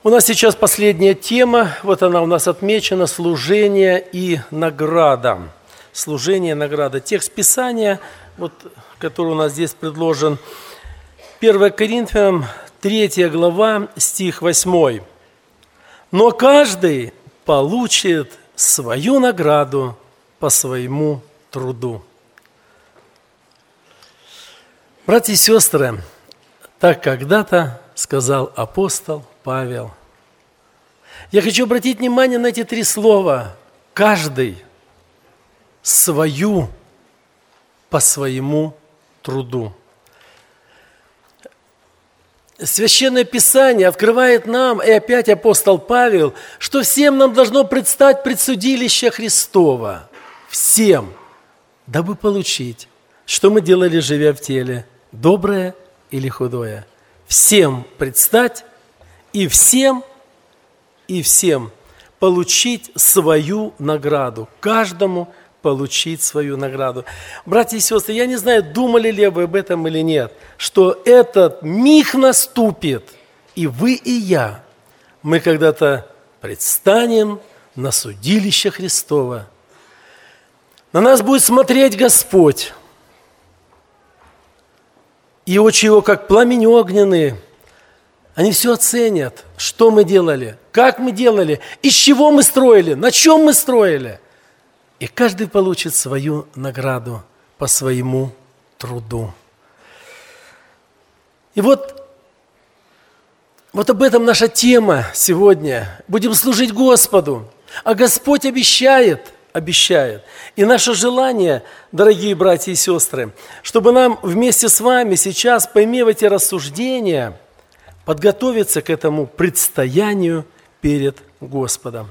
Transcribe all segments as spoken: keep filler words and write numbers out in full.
У нас сейчас последняя тема, вот она у нас отмечена: служение и награда. Служение и награда. Текст Писания, вот, который у нас здесь предложен, первое Коринфянам, третья глава, стих восьмой. «Но каждый получит свою награду по своему труду». Братья и сестры, так когда-то сказал апостол Павел. Я хочу обратить внимание на эти три слова. Каждый свою по своему труду. Священное Писание открывает нам, и опять апостол Павел, что всем нам должно предстать предсудилище Христова. Всем, дабы получить, что мы делали, живя в теле, доброе или худое. Всем предстать и всем, и всем получить свою награду. Каждому получить свою награду. Братья и сестры, я не знаю, думали ли вы об этом или нет, что этот миг наступит, и вы, и я, мы когда-то предстанем на судилище Христово. На нас будет смотреть Господь, и очи Его, как пламень огненный, они все оценят, что мы делали, как мы делали, из чего мы строили, на чем мы строили. И каждый получит свою награду по своему труду. И вот, вот об этом наша тема сегодня. Будем служить Господу, а Господь обещает, обещает. И наше желание, дорогие братья и сестры, чтобы нам вместе с вами сейчас, поимев эти рассуждения, подготовиться к этому предстоянию перед Господом.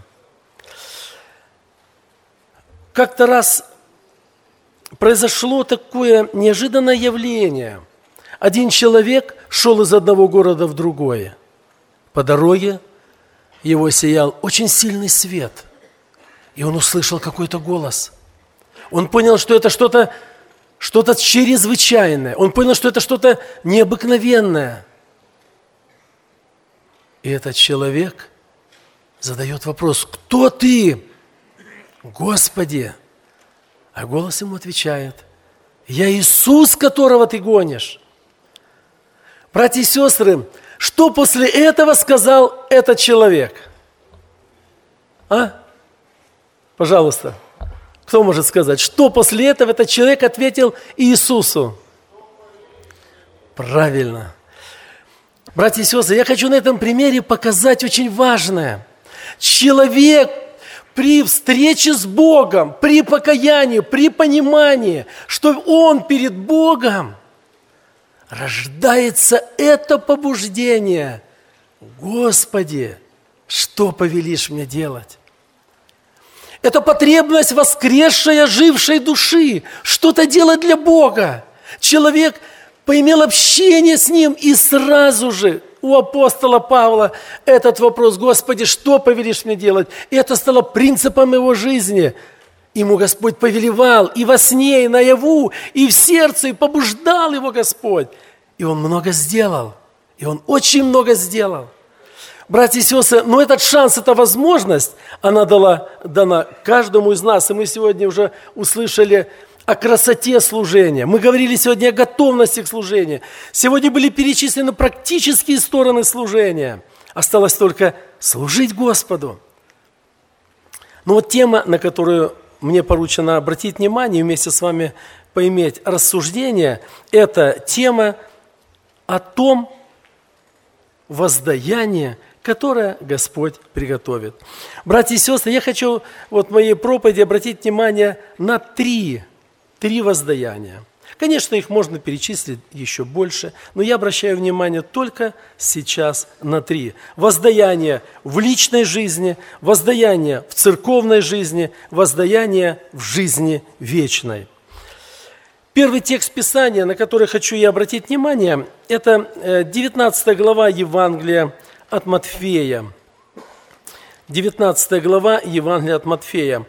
Как-то раз произошло такое неожиданное явление. Один человек шел из одного города в другой. По дороге его сиял очень сильный свет. И он услышал какой-то голос. Он понял, что это что-то, что-то чрезвычайное. Он понял, что это что-то необыкновенное. И этот человек задает вопрос: «Кто ты, Господи?» А голос ему отвечает: «Я Иисус, которого ты гонишь». Братья и сестры, что после этого сказал этот человек? А? Пожалуйста, кто может сказать, что после этого этот человек ответил Иисусу? Правильно. Братья и сестры, я хочу на этом примере показать очень важное. Человек при встрече с Богом, при покаянии, при понимании, что он перед Богом, рождается это побуждение: «Господи, что повелишь мне делать?» Это потребность воскресшей, ожившей души, что-то делать для Бога. Человек поимел общение с Ним, и сразу же у апостола Павла этот вопрос: «Господи, что повелишь мне делать?» И это стало принципом его жизни. Ему Господь повелевал и во сне, и наяву, и в сердце, и побуждал его Господь. И он много сделал, и он очень много сделал. Братья и сестры, но этот шанс, эта возможность, она дала, дана каждому из нас. И мы сегодня уже услышали о красоте служения. Мы говорили сегодня о готовности к служению. Сегодня были перечислены практические стороны служения. Осталось только служить Господу. Но вот тема, на которую мне поручено обратить внимание и вместе с вами поиметь рассуждение, это тема о том воздаянии, которое Господь приготовит. Братья и сестры, я хочу вот в моей проповеди обратить внимание на три Три воздаяния. Конечно, их можно перечислить еще больше, но я обращаю внимание только сейчас на три. Воздаяние в личной жизни, воздаяние в церковной жизни, воздаяние в жизни вечной. Первый текст Писания, на который хочу я обратить внимание, это девятнадцатая глава Евангелия от Матфея. девятнадцатая глава Евангелия от Матфея.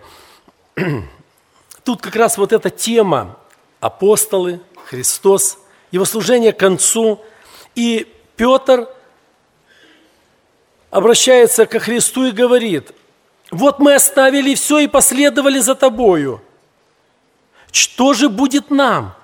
Тут как раз вот эта тема: апостолы, Христос, Его служение к концу. И Петр обращается ко Христу и говорит: «Вот мы оставили все и последовали за Тобою. Что же будет нам?»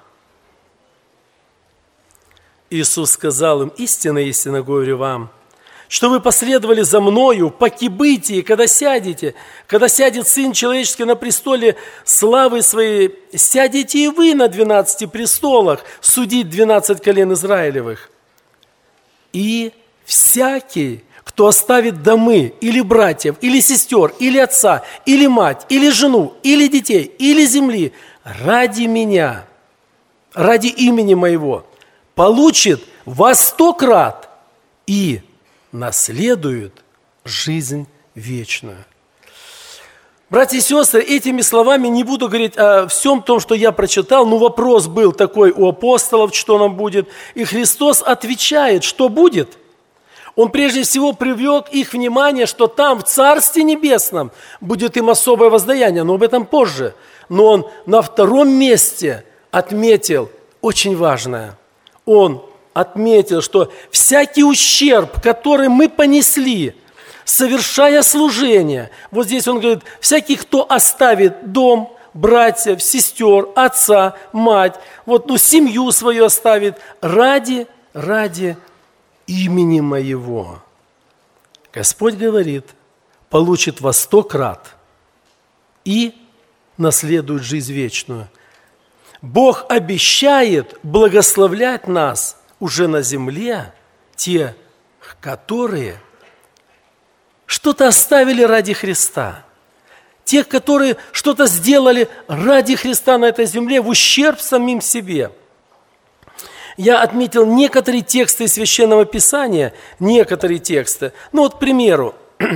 Иисус сказал им: «Истинно, истинно говорю вам, что вы последовали за Мною, поки бытие, когда сядете, когда сядет Сын Человеческий на престоле славы Своей, сядете и вы на двенадцати престолах судить двенадцать колен Израилевых. И всякий, кто оставит домы, или братьев, или сестер, или отца, или мать, или жену, или детей, или земли, ради Меня, ради имени Моего, получит во сто крат и наследует жизнь вечную». Братья и сестры, этими словами не буду говорить о всем том, что я прочитал, но вопрос был такой у апостолов, что нам будет, и Христос отвечает, что будет. Он прежде всего привлек их внимание, что там, в Царстве Небесном, будет им особое воздаяние, но об этом позже. Но Он на втором месте отметил очень важное. Он отметил, что всякий ущерб, который мы понесли, совершая служение, вот здесь он говорит, всякий, кто оставит дом, братьев, сестер, отца, мать, вот, ну, семью свою оставит ради, ради имени Моего. Господь говорит, получит во сто крат и наследует жизнь вечную. Бог обещает благословлять нас уже на земле, те, которые что-то оставили ради Христа, тех, которые что-то сделали ради Христа на этой земле в ущерб самим себе. Я отметил некоторые тексты из Священного Писания, некоторые тексты. Ну вот, к примеру,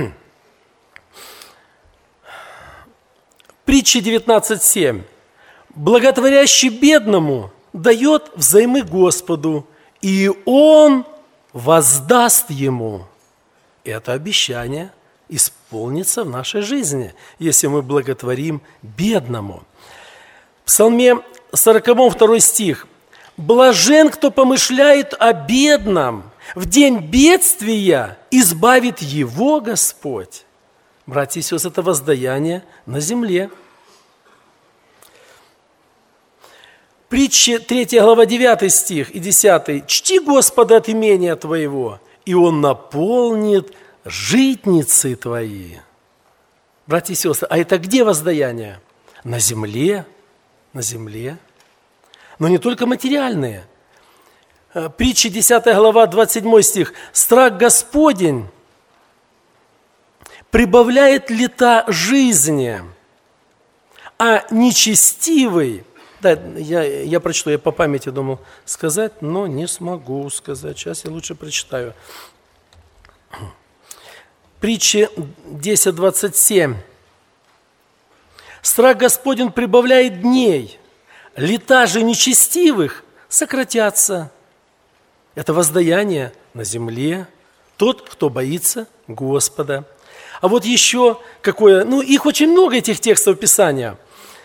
Притча девятнадцать семь. «Благотворящий бедному дает взаймы Господу, и Он воздаст ему». Это обещание исполнится в нашей жизни, если мы благотворим бедному. В Псалме сороковом второй стих. «Блажен, кто помышляет о бедном, в день бедствия избавит его Господь». Братья и сестры, это воздаяние на земле. Притча третья глава девятый стих и десятый. «Чти Господа от имения твоего, и Он наполнит житницы твои». Братья и сестры, а это где воздаяние? На земле, на земле. Но не только материальные. Притча десятая глава двадцать седьмой стих. «Страх Господень прибавляет лета жизни, а нечестивый...» Да, я, я прочту, я по памяти думал сказать, но не смогу сказать. Сейчас я лучше прочитаю. Притча десять двадцать семь. «Страх Господень прибавляет дней, лета же нечестивых сократятся». Это воздаяние на земле. Тот, кто боится Господа. А вот еще какое, ну их очень много, этих текстов Писания.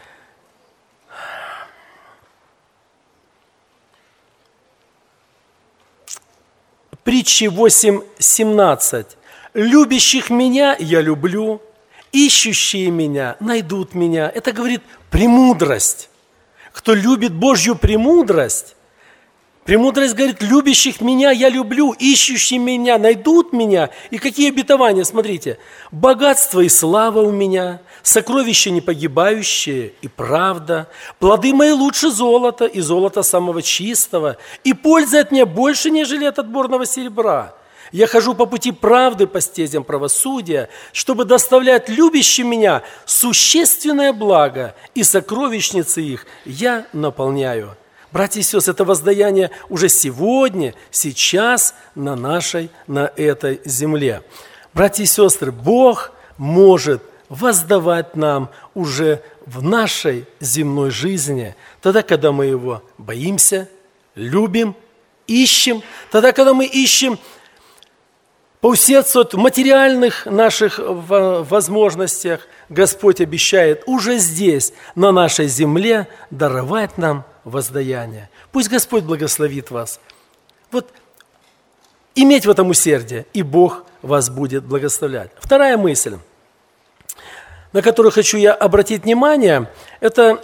Притчи восемь семнадцать. «Любящих Меня я люблю, ищущие Меня найдут Меня». Это говорит премудрость. Кто любит Божью премудрость, премудрость говорит, любящих Меня я люблю, ищущие Меня найдут Меня. И какие обетования, смотрите. «Богатство и слава у Меня, сокровища непогибающие и правда, плоды мои лучше золота и золота самого чистого, и пользы от Меня больше, нежели от отборного серебра. Я хожу по пути правды, по стезям правосудия, чтобы доставлять любящим Меня существенное благо, и сокровищницы их я наполняю». Братья и сестры, это воздаяние уже сегодня, сейчас на нашей, на этой земле. Братья и сестры, Бог может воздавать нам уже в нашей земной жизни, тогда, когда мы Его боимся, любим, ищем, тогда, когда мы ищем поусердствовать в материальных наших возможностях, Господь обещает уже здесь, на нашей земле, даровать нам воздаяние. Пусть Господь благословит вас. Вот иметь в этом усердие, и Бог вас будет благословлять. Вторая мысль, на которую хочу я обратить внимание, это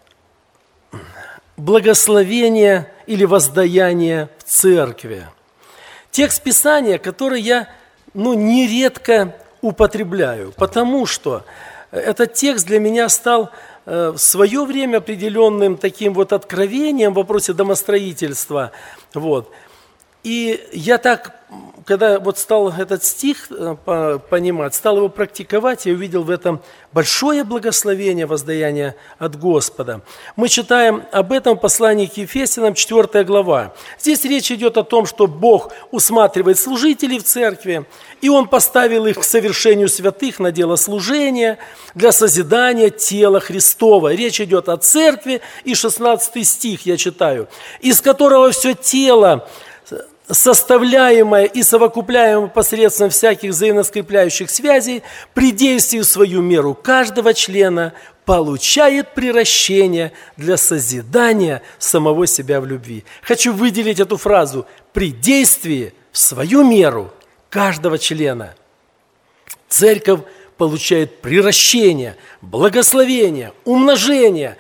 благословение или воздаяние в церкви. Текст Писания, который я ну, нередко употребляю, потому что этот текст для меня стал э, в свое время определенным таким вот откровением в вопросе домостроительства. Вот. И я так, когда вот стал этот стих понимать, стал его практиковать, я увидел в этом большое благословение, воздаяние от Господа. Мы читаем об этом в послании к Ефесянам, четвёртая глава. Здесь речь идет о том, что Бог усматривает служителей в церкви, и Он поставил их к совершению святых на дело служения, для созидания тела Христова. Речь идет о церкви, и шестнадцатый стих я читаю, из которого все тело, составляемое и совокупляемое посредством всяких взаимоскрепляющих связей, при действии в свою меру каждого члена получает приращение для созидания самого себя в любви. Хочу выделить эту фразу «при действии в свою меру каждого члена». Церковь получает приращение, благословение, умножение,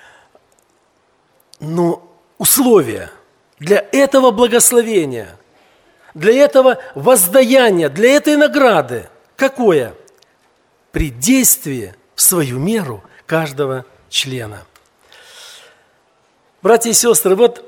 но условия для этого благословения, для этого воздаяния, для этой награды. Какое? При действии в свою меру каждого члена. Братья и сестры, вот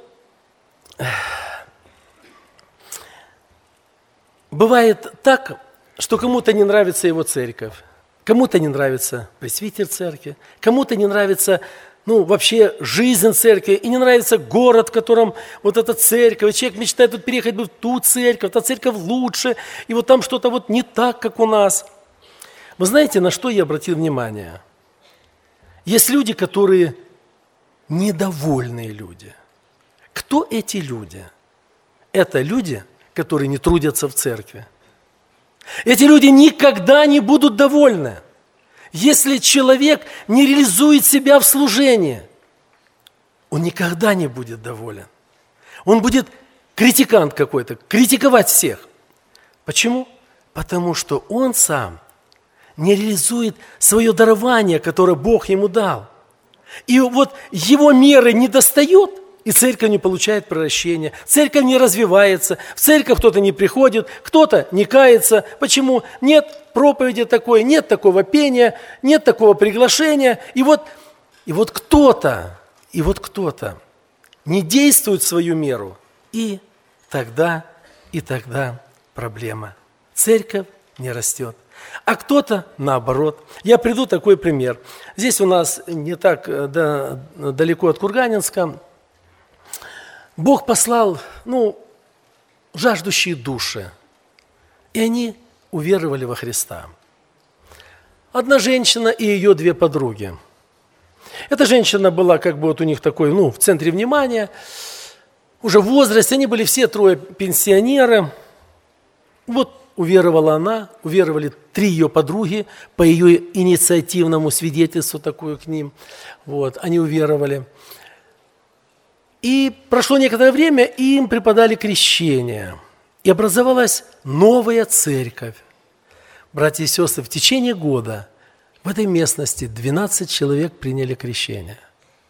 бывает так, что кому-то не нравится его церковь, кому-то не нравится пресвитер церкви, кому-то не нравится ну, вообще жизнь церкви, и не нравится город, в котором вот эта церковь, человек мечтает тут переехать в ту церковь, та церковь лучше, и вот там что-то вот не так, как у нас. Вы знаете, на что я обратил внимание? Есть люди, которые недовольные люди. Кто эти люди? Это люди, которые не трудятся в церкви. Эти люди никогда не будут довольны. Если человек не реализует себя в служении, он никогда не будет доволен. Он будет критикант какой-то, критиковать всех. Почему? Потому что он сам не реализует свое дарование, которое Бог ему дал. И вот его меры не достает, и церковь не получает прощения, церковь не развивается, в церковь кто-то не приходит, кто-то не кается. Почему? Нет проповеди такой, нет такого пения, нет такого приглашения. И вот, и вот кто-то, и вот кто-то не действует в свою меру, и тогда, и тогда проблема. Церковь не растет. А кто-то наоборот. Я приведу такой пример. Здесь у нас не так да, далеко от Курганинска. Бог послал, ну, жаждущие души, и они уверовали во Христа. Одна женщина и ее две подруги. Эта женщина была как бы вот у них такой, ну, в центре внимания, уже в возрасте, они были все трое пенсионеры. Вот уверовала она, уверовали три ее подруги по ее инициативному свидетельству такую к ним. Вот, они уверовали. И прошло некоторое время, и им преподали крещение. И образовалась новая церковь. Братья и сестры, в течение года в этой местности двенадцать человек приняли крещение.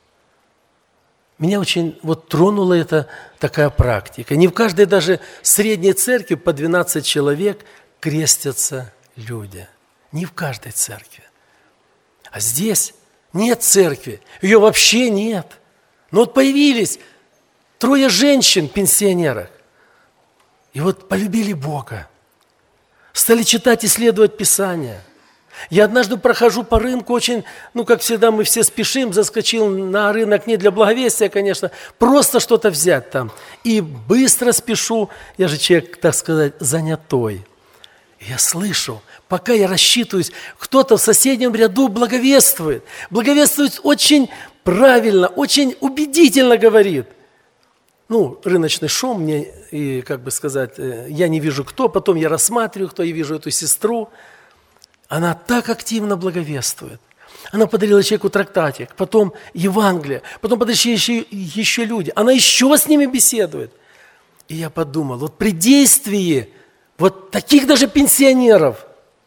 Меня очень вот тронула эта такая практика. Не в каждой даже средней церкви по двенадцать человек крестятся люди. Не в каждой церкви. А здесь нет церкви, ее вообще нет. Но вот появились трое женщин, пенсионерок, и вот полюбили Бога, стали читать, исследовать Писание. Я однажды прохожу по рынку, очень, ну, как всегда, мы все спешим, заскочил на рынок не для благовестия, конечно, просто что-то взять там. И быстро спешу, я же человек, так сказать, занятой. И я слышу, пока я рассчитываюсь, кто-то в соседнем ряду благовествует. Благовествует очень правильно, очень убедительно говорит. Ну, рыночный шум мне, и, как бы сказать, я не вижу кто, потом я рассматриваю, кто, я вижу эту сестру. Она так активно благовествует. Она подарила человеку трактатик, потом Евангелие, потом подошли еще, еще люди. Она еще с ними беседует. И я подумал, вот при действии вот таких даже пенсионеров.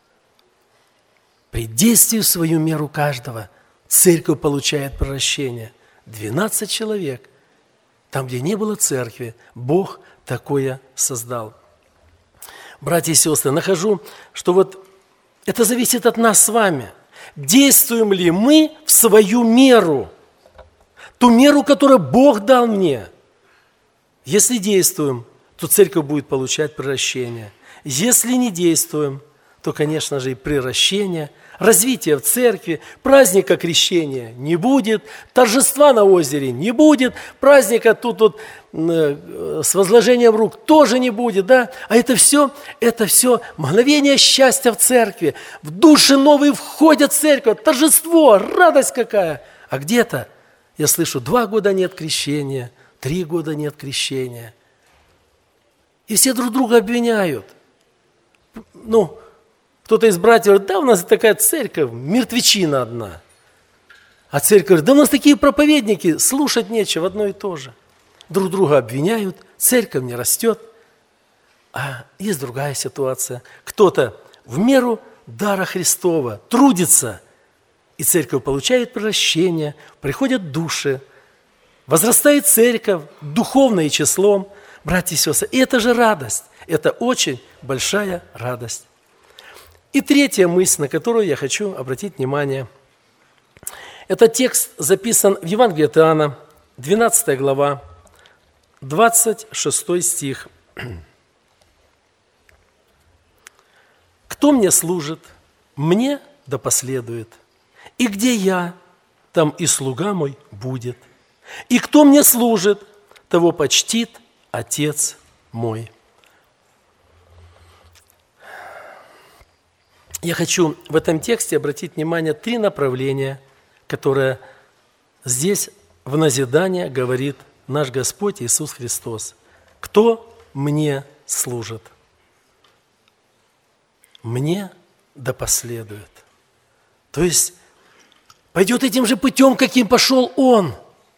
При действии в свою меру каждого церковь получает прощение. двенадцать человек. Там, где не было церкви, Бог такое создал. Братья и сестры, нахожу, что вот это зависит от нас с вами. Действуем ли мы в свою меру? Ту меру, которую Бог дал мне. Если действуем, то церковь будет получать прощение. Если не действуем, то, конечно же, и приращение, развития в церкви, праздника крещения не будет, торжества на озере не будет, праздника тут вот э, с возложением рук тоже не будет, да? А это все, это все мгновение счастья в церкви. В души новые входят в церковь, торжество, радость какая. А где-то, я слышу, два года нет крещения, три года нет крещения. И все друг друга обвиняют. Ну, кто-то из братьев говорит, да, у нас такая церковь, мертвечина одна. А церковь говорит, да у нас такие проповедники, слушать нечего, одно и то же. Друг друга обвиняют, церковь не растет. А есть другая ситуация. Кто-то в меру дара Христова трудится, и церковь получает прощение, приходят души, возрастает церковь духовно и числом. Братья и сестры, и это же радость, это очень большая радость. И третья мысль, на которую я хочу обратить внимание. Этот текст записан в Евангелии от Иоанна, двенадцатая глава, двадцать шестой стих. «Кто мне служит, мне да последует, и где я, там и слуга мой будет, и кто мне служит, того почтит Отец мой». Я хочу в этом тексте обратить внимание три направления, которые здесь в назидание говорит наш Господь Иисус Христос. Кто мне служит? Мне да последует. То есть пойдет этим же путем, каким пошел Он.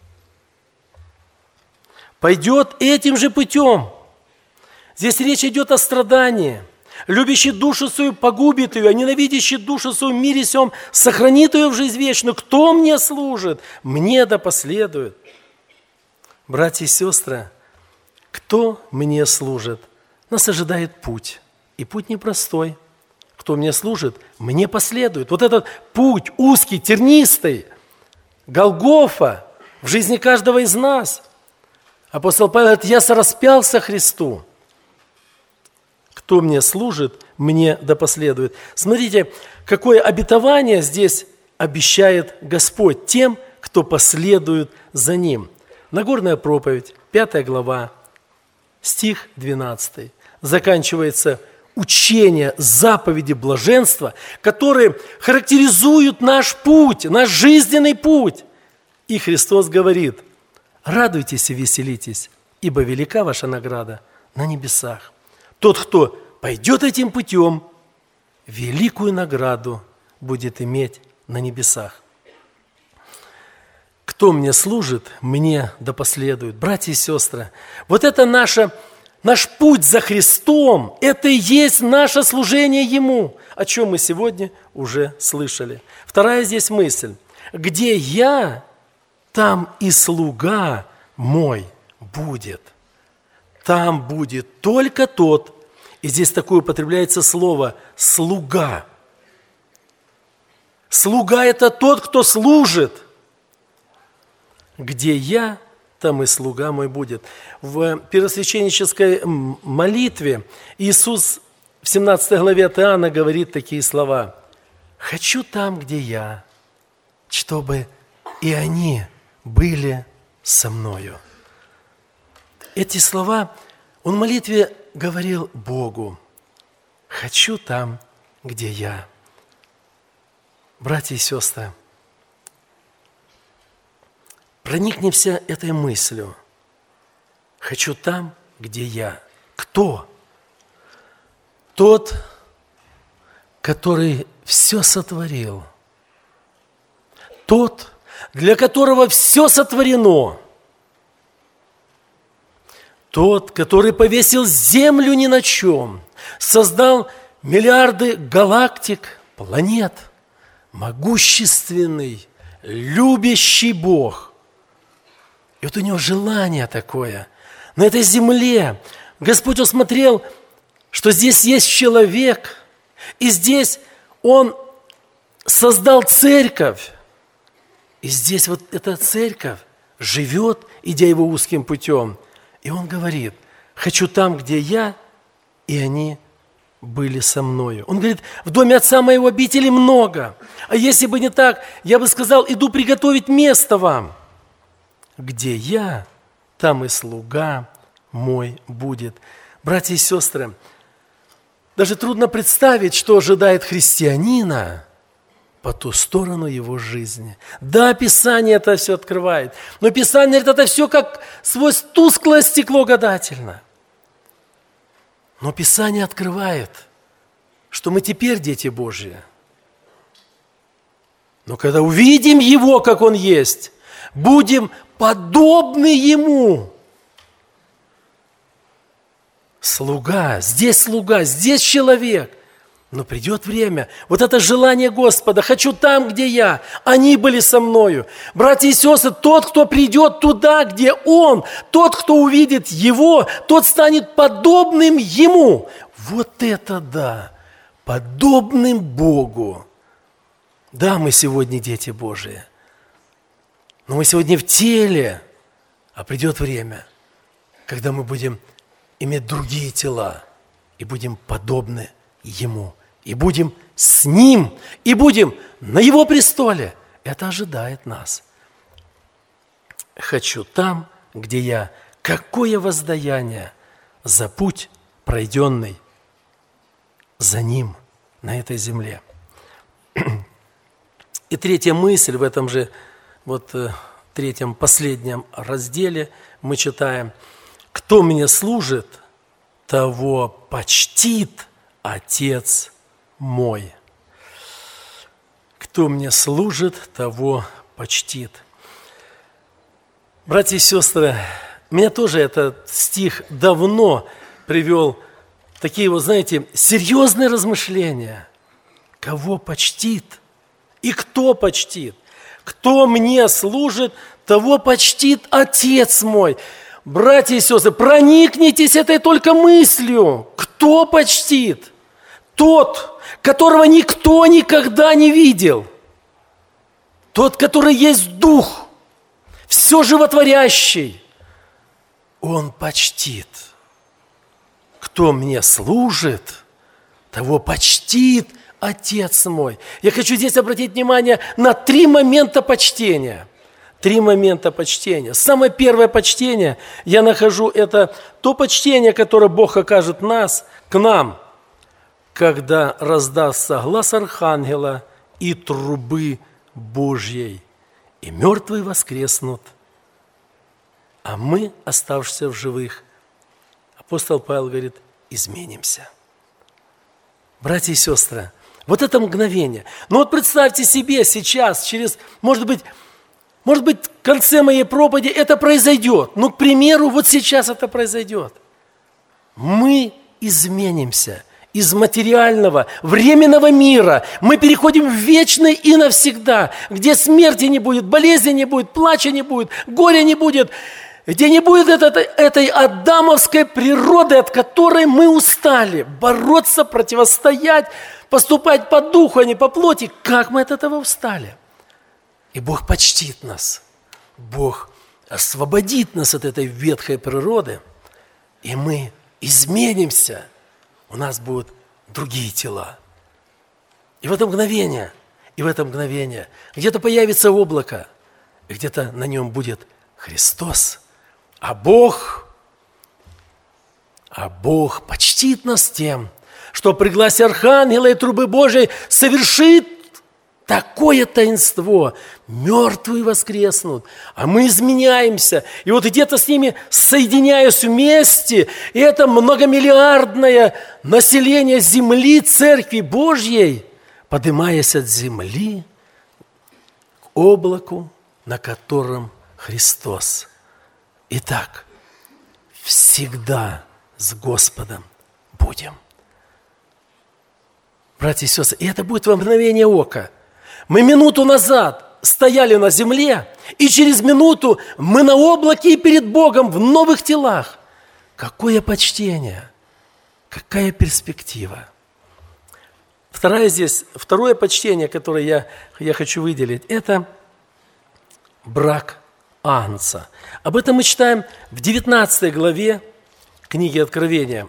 Пойдет этим же путем. Здесь речь идет о страдании. Любящий душу свою погубит ее, а ненавидящий душу свою в мире сем сохранит ее в жизнь вечную. Кто мне служит? Мне да последует. Братья и сестры, кто мне служит? Нас ожидает путь. И путь непростой. Кто мне служит? Мне последует. Вот этот путь узкий, тернистый, Голгофа в жизни каждого из нас. Апостол Павел говорит, я сораспялся Христу. Кто мне служит, мне да последует. Смотрите, какое обетование здесь обещает Господь тем, кто последует за Ним. Нагорная проповедь, пятая глава, стих двенадцатый. Заканчивается учение, заповеди блаженства, которые характеризуют наш путь, наш жизненный путь. И Христос говорит, радуйтесь и веселитесь, ибо велика ваша награда на небесах. Тот, кто пойдет этим путем, великую награду будет иметь на небесах. Кто мне служит, мне да последует. Братья и сестры, вот это наша, наш путь за Христом, это и есть наше служение Ему, о чем мы сегодня уже слышали. Вторая здесь мысль. Где я, там и слуга мой будет. Там будет только тот, и здесь такое употребляется слово «слуга». Слуга – это тот, кто служит. Где я, там и слуга мой будет. В первосвященнической молитве Иисус в семнадцатой главе от Иоанна говорит такие слова. «Хочу там, где я, чтобы и они были со мною». Эти слова он в молитве говорил Богу. «Хочу там, где я». Братья и сестры, проникнемся этой мыслью. Хочу там, где я. Кто? Тот, который все сотворил. Тот, для которого все сотворено. Тот, который повесил землю ни на чем. создал миллиарды галактик, планет, могущественный, любящий Бог. И вот у него желание такое. На этой земле Господь усмотрел, что здесь есть человек, и здесь Он создал церковь. И здесь вот эта церковь живет, идя его узким путем. И Он говорит: хочу там, где я, и они были со мною. Он говорит: в доме Отца моего обителей много. А если бы не так, я бы сказал: иду приготовить место вам. Где я, там и слуга мой будет. Братья и сестры, даже трудно представить, что ожидает христианина по ту сторону его жизни. Да, Писание это все открывает, но Писание говорит, это все как сквозь тусклое стекло гадательно. Но Писание открывает, что мы теперь дети Божьи. Но когда увидим Его, как Он есть, будем подобны Ему. Слуга, здесь слуга, здесь человек. Но придет время, вот это желание Господа, хочу там, где я, они были со мною. Братья и сестры, тот, кто придет туда, где Он, тот, кто увидит Его, тот станет подобным Ему. Вот это да, подобным Богу. Да, мы сегодня дети Божии, но мы сегодня в теле, а придет время, когда мы будем иметь другие тела и будем подобны Ему. И будем с Ним, и будем на Его престоле. Это ожидает нас. Хочу там, где я. Какое воздаяние за путь, пройденный за Ним на этой земле. И третья мысль в этом же, вот третьем, последнем разделе мы читаем: «Кто мне служит, того почтит Отец мой». Кто мне служит, того почтит. Братья и сестры, меня тоже этот стих давно привел в такие, вот знаете, серьезные размышления. Кого почтит и кто почтит? Кто мне служит, того почтит Отец мой. Братья и сестры, проникнитесь этой только мыслью. Кто почтит? Тот, которого никто никогда не видел. Тот, который есть Дух, все животворящий. Он почтит. Кто мне служит, того почтит Отец мой. Я хочу здесь обратить внимание на три момента почтения. Три момента почтения. Самое первое почтение я нахожу, это то почтение, которое Бог окажет нас, к нам, когда раздастся глас архангела и трубы Божьей, и мертвые воскреснут, а мы, оставшиеся в живых, апостол Павел говорит, изменимся. Братья и сестры, вот это мгновение. Ну вот представьте себе сейчас, через, может быть, Может быть, в конце моей проповеди это произойдет. Ну, к примеру, вот сейчас это произойдет. Мы изменимся из материального, временного мира. Мы переходим в вечный и навсегда, где смерти не будет, болезни не будет, плача не будет, горя не будет, где не будет этой, этой адамовской природы, от которой мы устали. Бороться, противостоять, поступать по духу, а не по плоти. Как мы от этого устали? И Бог почтит нас. Бог освободит нас от этой ветхой природы, и мы изменимся. У нас будут другие тела. И в это мгновение, и в это мгновение где-то появится облако, и где-то на нем будет Христос. А Бог, а Бог почтит нас тем, что при гласе архангела и трубы Божией совершит такое таинство. Мертвые воскреснут, а мы изменяемся. И вот где-то с ними, соединяясь вместе, и это многомиллиардное население земли, Церкви Божьей, поднимаясь от земли к облаку, на котором Христос. Итак, всегда с Господом будем. Братья и сестры, и это будет во мгновение ока. Мы минуту назад стояли на земле, и через минуту мы на облаке и перед Богом в новых телах. Какое почтение! Какая перспектива! Второе здесь, второе почтение, которое я, я хочу выделить, это брак Агнца. Об этом мы читаем в девятнадцатой главе книги Откровения.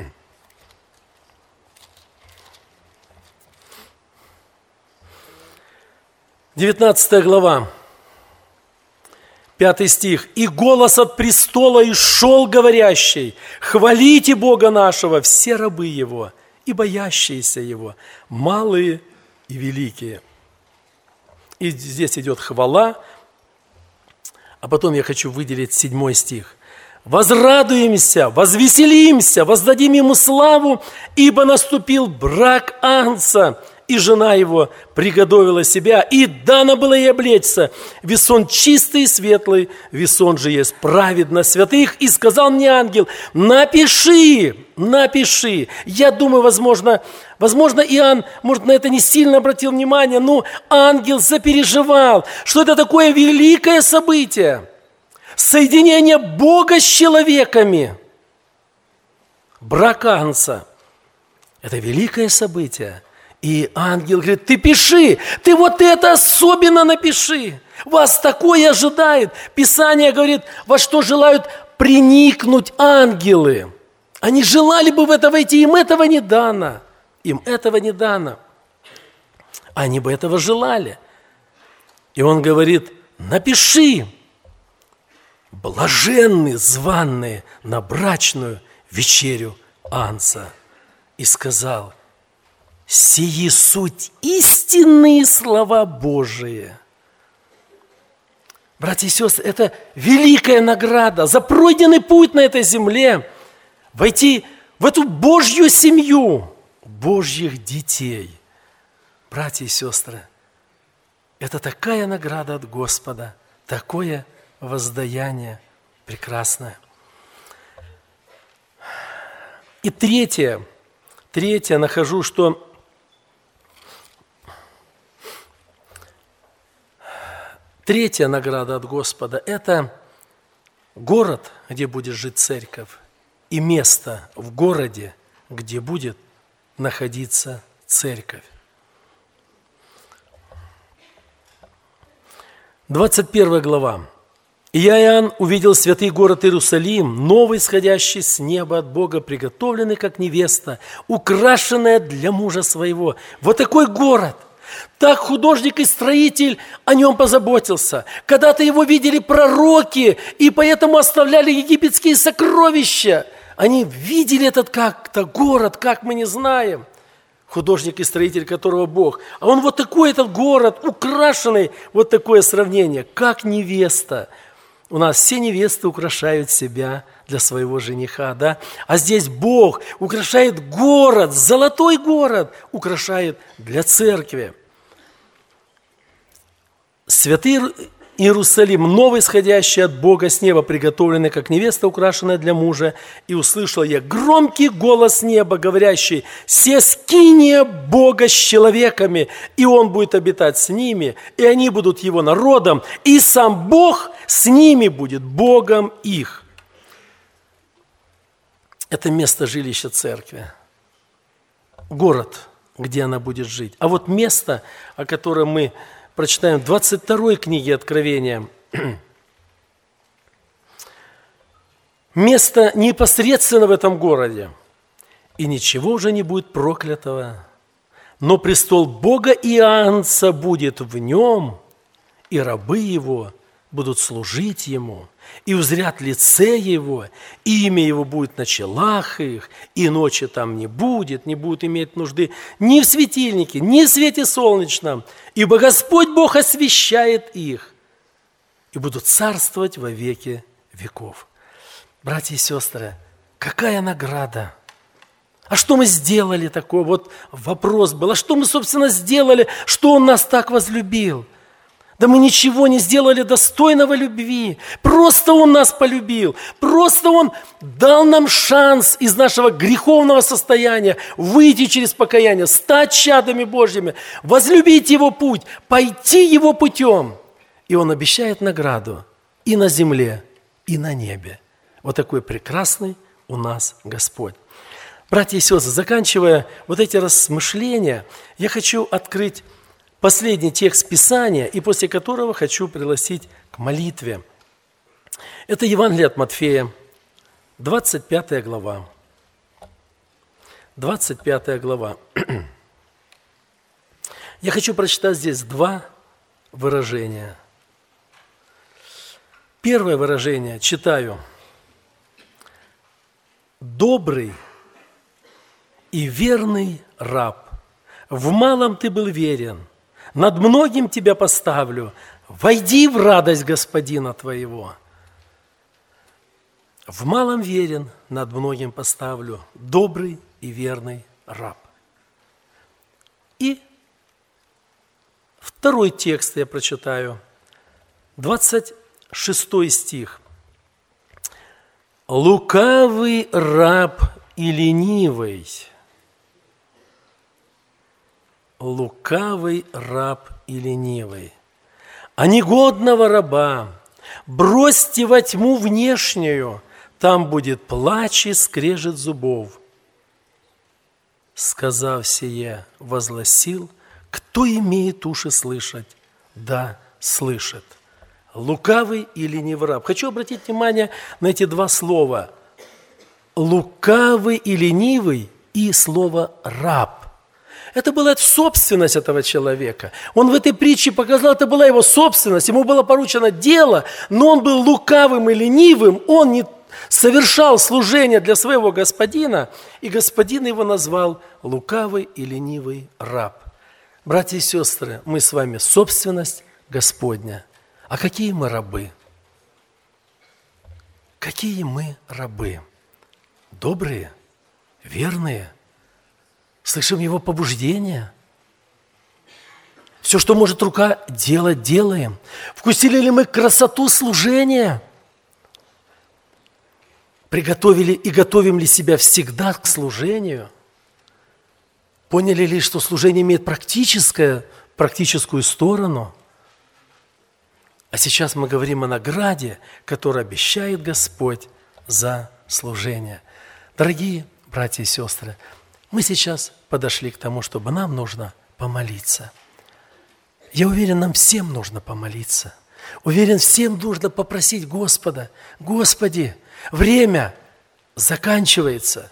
девятнадцатая глава, пятый стих. «И голос от престола и шел говорящий: хвалите Бога нашего, все рабы Его и боящиеся Его, малые и великие». И здесь идет хвала, а потом я хочу выделить седьмой стих. «Возрадуемся, возвеселимся, воздадим Ему славу, ибо наступил брак Агнца, и жена его приготовила себя, и дано было ей облечься. Весон чистый и светлый, весон же есть праведно святых. И сказал мне ангел: напиши, напиши». Я думаю, возможно, возможно, Иоанн, может, на это не сильно обратил внимание, но ангел запереживал, что это такое великое событие. Соединение Бога с человеками. Брак Агнца – это великое событие. И ангел говорит: ты пиши, ты вот это особенно напиши. Вас такое ожидает. Писание говорит, во что желают приникнуть ангелы. Они желали бы в это войти, им этого не дано. Им этого не дано. Они бы этого желали. И он говорит: напиши: блаженны званные на брачную вечерю Агнца. И сказал: сии суть истинные слова Божии. Братья и сестры, это великая награда за пройденный путь на этой земле, войти в эту Божью семью, Божьих детей. Братья и сестры, это такая награда от Господа, такое воздаяние прекрасное. И третье, третье нахожу, что Третья награда от Господа – это город, где будет жить церковь, и место в городе, где будет находиться церковь. двадцать первая глава. «И я, Иоанн, увидел святый город Иерусалим, новый, сходящий с неба от Бога, приготовленный, как невеста, украшенная для мужа своего». Вот такой город. Так художник и строитель о нем позаботился. Когда-то его видели пророки, и поэтому оставляли египетские сокровища. Они видели этот как-то город, как мы не знаем. Художник и строитель, которого Бог. А он вот такой этот город, украшенный, вот такое сравнение, как невеста. У нас все невесты украшают себя для своего жениха, да? А здесь Бог украшает город, золотой город, украшает для церкви. Святый Иерусалим, новый, сходящий от Бога с неба, приготовленный, как невеста, украшенная для мужа. И услышал я громкий голос неба, говорящий: «Се скиния Бога с человеками, и Он будет обитать с ними, и они будут Его народом, и сам Бог с ними будет Богом их». Это место жилища церкви, город, где она будет жить. А вот место, о котором мы прочитаем в двадцать второй книге Откровения. Место непосредственно в этом городе. «И ничего уже не будет проклятого, но престол Бога и Агнца будет в нем, и рабы Его будут служить Ему, и узрят лице Его, и имя Его будет на челах их, и ночи там не будет, не будут иметь нужды ни в светильнике, ни в свете солнечном, ибо Господь Бог освящает их, и будут царствовать во веки веков». Братья и сестры, какая награда! А что мы сделали такое? Вот вопрос был, а что мы, собственно, сделали, что Он нас так возлюбил? Да мы ничего не сделали достойного любви. Просто Он нас полюбил. Просто Он дал нам шанс из нашего греховного состояния выйти через покаяние, стать чадами Божьими, возлюбить Его путь, пойти Его путем. И Он обещает награду и на земле, и на небе. Вот такой прекрасный у нас Господь. Братья и сестры, заканчивая вот эти размышления, я хочу открыть последний текст Писания, и после которого хочу пригласить к молитве. Это Евангелие от Матфея, двадцать пятая глава. двадцать пятая глава. Я хочу прочитать здесь два выражения. Первое выражение читаю. «Добрый и верный раб, в малом ты был верен, над многим тебя поставлю, войди в радость господина твоего». В малом верен, над многим поставлю, добрый и верный раб. И второй текст я прочитаю, двадцать шестой стих. «Лукавый раб и ленивый». Лукавый раб и ленивый. «А негодного раба бросьте во тьму внешнюю, там будет плач и скрежет зубов». Сказав сие, возгласил: кто имеет уши слышать, да слышит. Лукавый и ленивый раб. Хочу обратить внимание на эти два слова. Лукавый и ленивый и слово раб. Это была собственность этого человека. Он в этой притче показал, это была его собственность, ему было поручено дело, но он был лукавым и ленивым, он не совершал служение для своего господина, и господин его назвал лукавый и ленивый раб. Братья и сестры, мы с вами собственность Господня. А какие мы рабы? Какие мы рабы? Добрые, верные, слышим Его побуждения. Все, что может рука делать, делаем. Вкусили ли мы красоту служения? Приготовили и готовим ли себя всегда к служению? Поняли ли, что служение имеет практическое, практическую сторону? А сейчас мы говорим о награде, которую обещает Господь за служение. Дорогие братья и сестры, мы сейчас подошли к тому, чтобы нам нужно помолиться. Я уверен, нам всем нужно помолиться. Уверен, всем нужно попросить Господа: Господи, время заканчивается.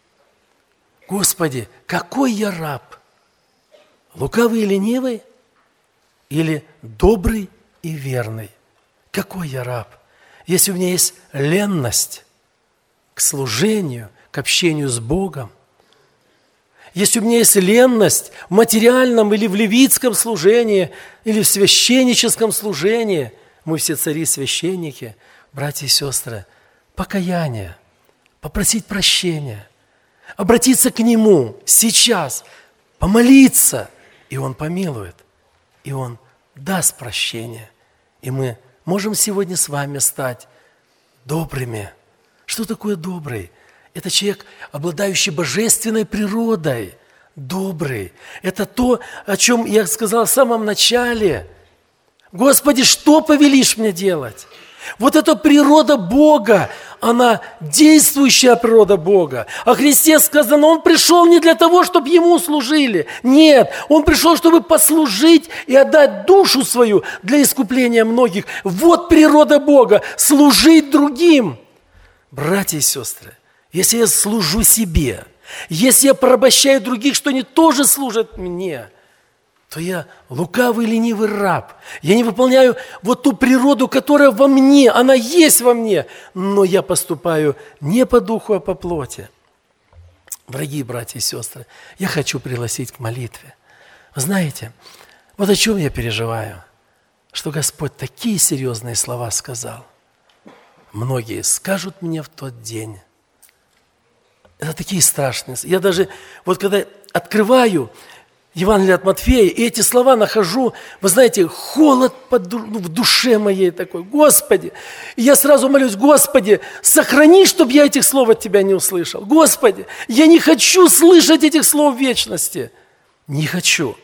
Господи, какой я раб? Лукавый и ленивый или добрый и верный? Какой я раб? Если у меня есть ленность к служению, к общению с Богом, если у меня есть ленность в материальном или в левитском служении, или в священническом служении, мы все цари-священники, братья и сестры, покаяние, попросить прощения, обратиться к Нему сейчас, помолиться, и Он помилует, и Он даст прощение. И мы можем сегодня с вами стать добрыми. Что такое добрый? Это человек, обладающий божественной природой, добрый. Это то, о чем я сказал в самом начале. Господи, что повелишь мне делать? Вот эта природа Бога, она действующая природа Бога. О Христе сказано, Он пришел не для того, чтобы Ему служили. Нет, Он пришел, чтобы послужить и отдать душу свою для искупления многих. Вот природа Бога, служить другим. Братья и сестры, если я служу себе, если я порабощаю других, что они тоже служат мне, то я лукавый, ленивый раб. Я не выполняю вот ту природу, которая во мне, она есть во мне, но я поступаю не по духу, а по плоти. Дорогие братья и сестры, я хочу пригласить к молитве. Вы знаете, вот о чем я переживаю, что Господь такие серьезные слова сказал. Многие скажут мне в тот день. Это такие страшные. Я даже, вот когда открываю, Евангелие от Матфея, и эти слова нахожу, вы знаете, холод под, ну, в душе моей такой. Господи, и я сразу молюсь, Господи, сохрани, чтобы я этих слов от Тебя не услышал. Господи, я не хочу слышать этих слов в вечности. Не хочу.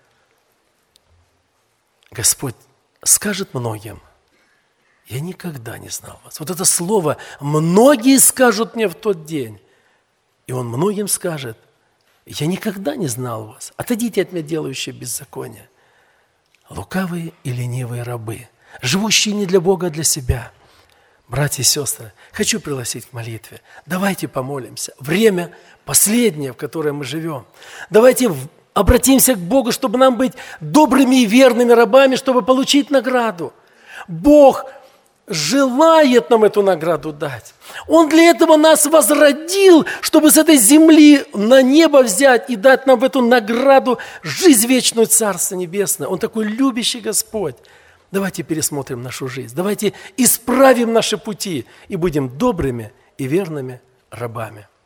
Господь скажет многим, я никогда не знал вас. Вот это слово многие скажут мне в тот день. И Он многим скажет, я никогда не знал вас. Отойдите от меня, делающие беззаконие. Лукавые и ленивые рабы, живущие не для Бога, а для себя. Братья и сестры, хочу пригласить к молитве. Давайте помолимся. Время последнее, в которое мы живем. Давайте обратимся к Богу, чтобы нам быть добрыми и верными рабами, чтобы получить награду. Бог желает нам эту награду дать. Он для этого нас возродил, чтобы с этой земли на небо взять и дать нам в эту награду жизнь вечную, Царство Небесное. Он такой любящий Господь. Давайте пересмотрим нашу жизнь. Давайте исправим наши пути и будем добрыми и верными рабами.